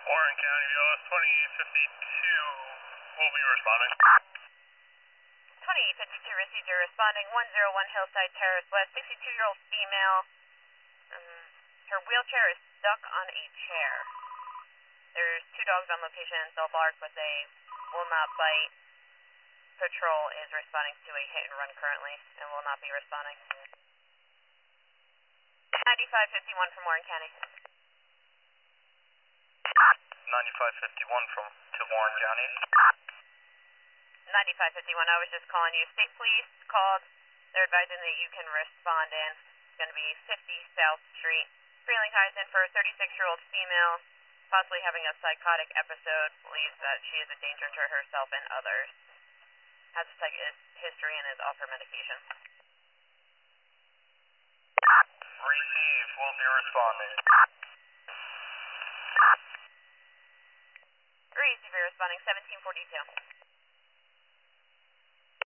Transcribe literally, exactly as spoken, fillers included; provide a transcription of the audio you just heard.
Warren County, V L S twenty-eight fifty-two will be responding. twenty-eight fifty-two received your responding, one oh one Hillside Terrace West, sixty-two-year-old female. Um, her wheelchair is stuck on a chair. There's two dogs on location, they'll bark, but they will not bite. Patrol is responding to a hit and run currently and will not be responding. ninety-five fifty-one from Warren County. ninety-five fifty-one from to Warren County. ninety-five fifty-one, I was just calling you. State Police called. They're advising that you can respond in. It's going to be fifty South Street. Freeling highs in for a thirty-six-year-old female, possibly having a psychotic episode. Believes that she is a danger to herself and others. Has a psych history and is off her medication. Receive, will be responding. Receive, responding seventeen forty-two.